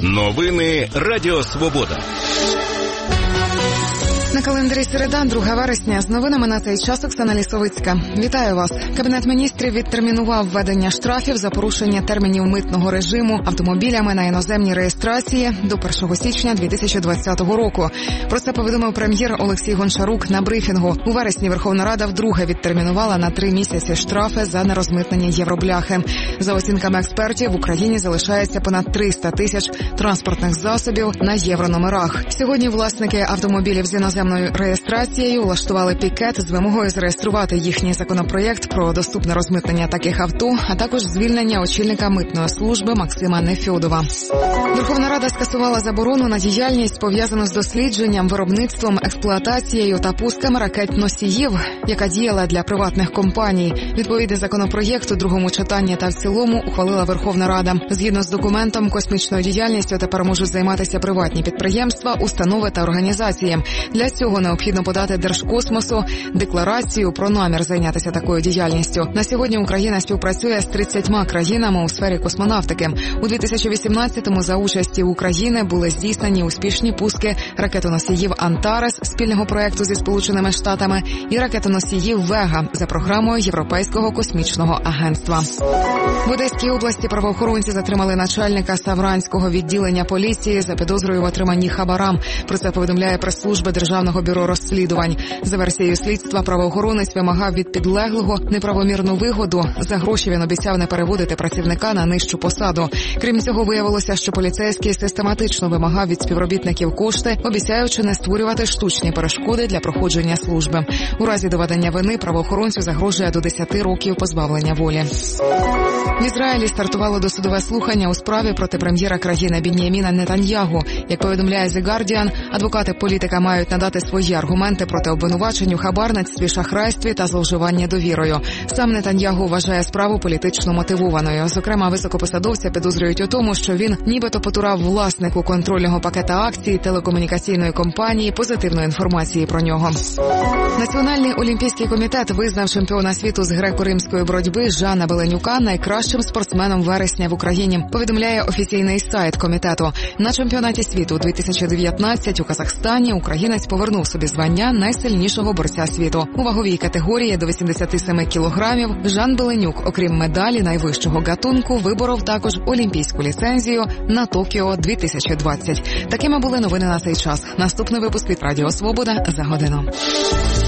Новини Радіо Свобода. На календарі середа, 2 вересня. З новинами на цей час Оксана Лісовицька. Вітаю вас. Кабінет міністрів відтермінував введення штрафів за порушення термінів митного режиму автомобілями на іноземній реєстрації до 1 січня 2020 року. Про це повідомив прем'єр Олексій Гончарук на брифінгу. У вересні Верховна Рада вдруге відтермінувала на 3 місяці штрафи за нерозмитнення євробляхи. За оцінками експертів, в Україні залишається понад 300 тисяч транспортних засобів на єврономерах. Сьогодні власники автомобілів з іноземною реєстрацією влаштували пікет з вимогою зареєструвати їхній законопроєкт про доступне розмитнення таких авто, а також звільнення очільника митної служби Максима Нефьодова. Верховна Рада скасувала заборону на діяльність, пов'язану з дослідженням, виробництвом, експлуатацією та пусками ракет-носіїв, яка діяла для приватних компаній. Відповідний законопроєкт у другому читанні та в цілому ухвалила Верховна Рада. Згідно з документом, космічною діяльністю тепер можуть займатися приватні підприємства, установи та організації. Для цього необхідно подати Держкосмосу декларацію про намір зайнятися такою діяльністю. На сьогодні Україна співпрацює з 30 країнами у сфері космонавтики. У 2018-му за участі України були здійснені успішні пуски ракетоносіїв «Антарес» спільного проєкту зі Сполученими Штатами і ракетоносіїв «Вега» за програмою Європейського космічного агентства. В Одеській області правоохоронці затримали начальника Савранського відділення поліції за підозрою в отриманні хабара. Про це повідомляє прес-служба Державного бюро розслідувань. За версією слідства, правоохоронець вимагав від підлеглого неправомірну вигоду. За гроші він обіцяв не переводити працівника на нижчу посаду. Крім цього, виявилося, що поліцейський систематично вимагав від співробітників кошти, обіцяючи не створювати штучні перешкоди для проходження служби. У разі доведення вини правоохоронцю загрожує до 10 років позбавлення волі. В Ізраїлі стартувало досудове слухання у справі проти прем'єра країни Бін'яміна Нетаньягу. Як повідомляє The Guardian, адвокати політика мають надати свої аргументи проти обвинувачень у хабарництві, шахрайстві та зловживанні довірою. Сам Нетаньягу вважає справу політично мотивованою. Зокрема, високопосадовця підозрюють у тому, що він нібито потурав власнику контрольного пакета акцій телекомунікаційної компанії позитивної інформації про нього. Національний олімпійський комітет визнав чемпіона світу з греко-римської боротьби Жана Беленюка найкращим спортсменом вересня в Україні, повідомляє офіційний сайт комітету. На чемпіонаті світу 2019 у Казахстані українець повернув собі звання найсильнішого борця світу. У ваговій категорії до 87 кілограмів Жан Беленюк, окрім медалі найвищого гатунку, виборов також олімпійську ліцензію на Токіо 2020. Такими були новини на цей час. Наступний випуск від Радіо Свобода за годину.